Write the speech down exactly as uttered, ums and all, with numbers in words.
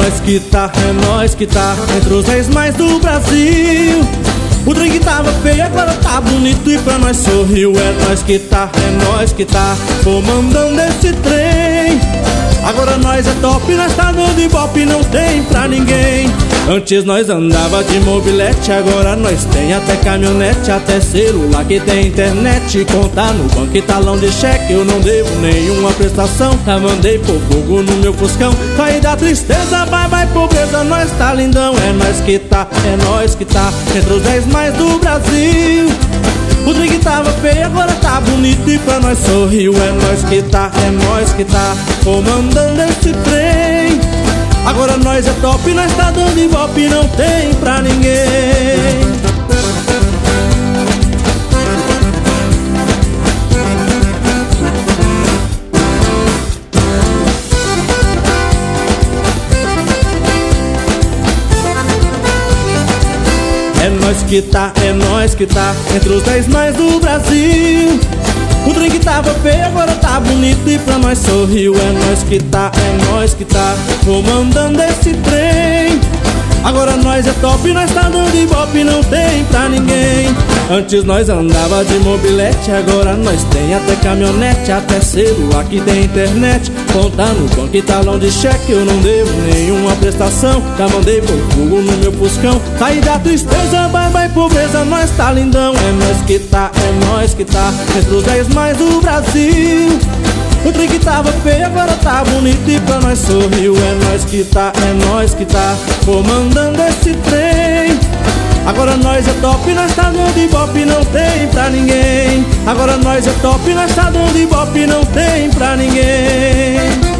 nós que tá, é nós que tá entre os dez mais do Brasil. O trem que tava feio agora tá bonito e pra nós sorriu. É nós que tá, é nós que tá comandando esse trem. Agora nós é top, nós tá dando ibope, não tem pra ninguém. Antes nós andava de mobilete, agora nós tem até caminhonete, até celular que tem internet. Conta no banco e talão de cheque, eu não devo nenhuma prestação. Já mandei por fogo no meu fuscão, vai dar tristeza, vai, vai pobreza, nós tá lindão. É nós que tá, é nós que tá entre os dez mais do Brasil. O trem que tava feio agora tá bonito e pra nós sorriu. É nós que tá, é nós que tá comandando esse trem. Agora nós é top, nós tá dando ibope, não tem pra ninguém. É nós que tá, é nós que tá entre os dez mais do Brasil. O trem que tava feio agora tá bonito e pra nós sorriu. É nós que tá, é nós que tá comandando esse trem. Agora nós é top, nós tá dando ibope, não tem pra ninguém. Antes nós andava de mobilete, agora nós tem até caminhonete, até celular que tem internet. Conta no banco e talão de cheque, eu não devo nenhuma prestação. Já mandei por fogo no meu fuscão, sai da tristeza, vai, vai pobreza, nós tá lindão. É nós que tá, é nós que tá entre os dez mais do Brasil. O trem que tava feio agora tá bonito e pra nós sorriu. É nós que tá, é nós que tá comandando esse trem. Agora nós é top, nós tá dando ibope, não tem pra ninguém. Agora nós é top, nós tá dando ibope, não tem pra ninguém.